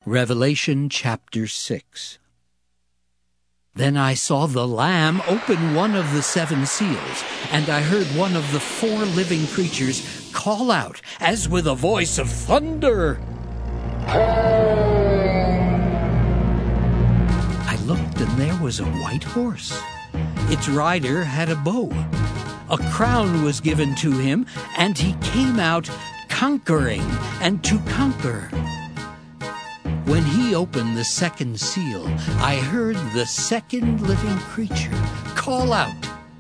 Revelation chapter 6. Then I saw the Lamb open one of the 7 seals, and I heard one of the 4 living creatures call out, as with a voice of thunder. I looked, and there was a white horse. Its rider had a bow. A crown was given to him, and he came out conquering and to conquer. When he opened the 2nd seal, I heard the 2nd living creature call out,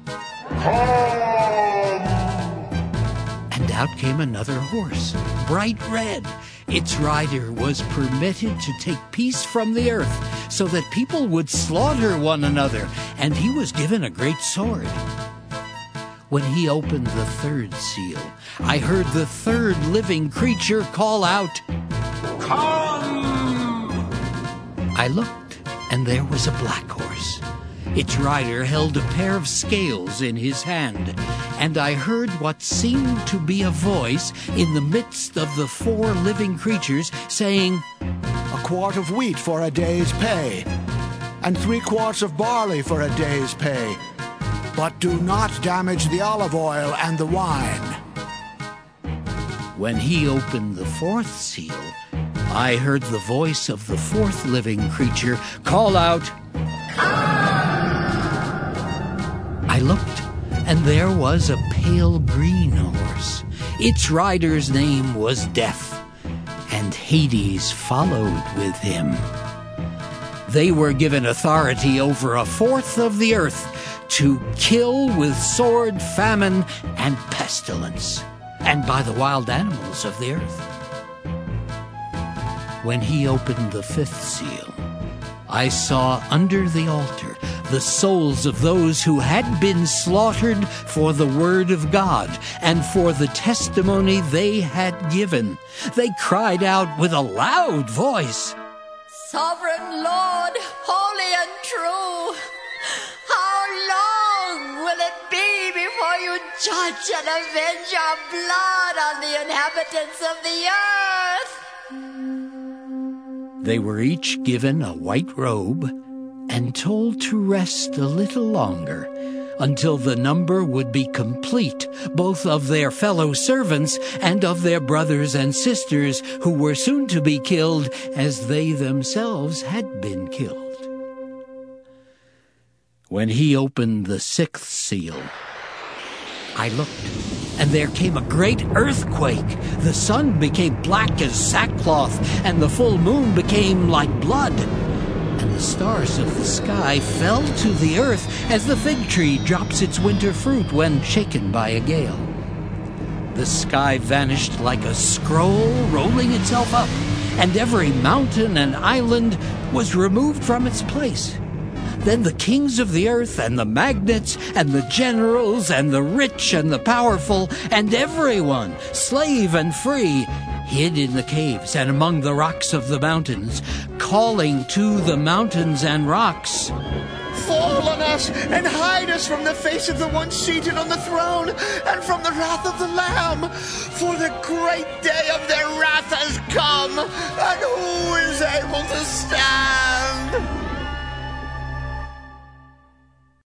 "Come!" And out came another horse, bright red. Its rider was permitted to take peace from the earth, so that people would slaughter one another, and he was given a great sword. When he opened the 3rd seal, I heard the 3rd living creature call out, "Come!" I looked, and there was a black horse. Its rider held a pair of scales in his hand, and I heard what seemed to be a voice in the midst of the 4 living creatures saying, "A quart of wheat for a day's pay, and 3 quarts of barley for a day's pay. But do not damage the olive oil and the wine." When he opened the 4th seal, I heard the voice of the 4th living creature call out, I looked, and there was a pale green horse. Its rider's name was Death, and Hades followed with him. They were given authority over 1/4 of the earth to kill with sword, famine, and pestilence, and by the wild animals of the earth. When he opened the 5th seal, I saw under the altar the souls of those who had been slaughtered for the word of God and for the testimony they had given. They cried out with a loud voice, "Sovereign Lord, holy and true, how long will it be before you judge and avenge your blood on the inhabitants of the earth?" They were each given a white robe and told to rest a little longer until the number would be complete, both of their fellow servants and of their brothers and sisters who were soon to be killed as they themselves had been killed. When he opened the 6th seal, I looked, and there came a great earthquake. The sun became black as sackcloth, and the full moon became like blood. And the stars of the sky fell to the earth as the fig tree drops its winter fruit when shaken by a gale. The sky vanished like a scroll rolling itself up, and every mountain and island was removed from its place. Then the kings of the earth and the magnates and the generals and the rich and the powerful and everyone, slave and free, hid in the caves and among the rocks of the mountains, calling to the mountains and rocks, "Fall on us and hide us from the face of the one seated on the throne and from the wrath of the Lamb. For the great day of their wrath has come, and who is able to stand?"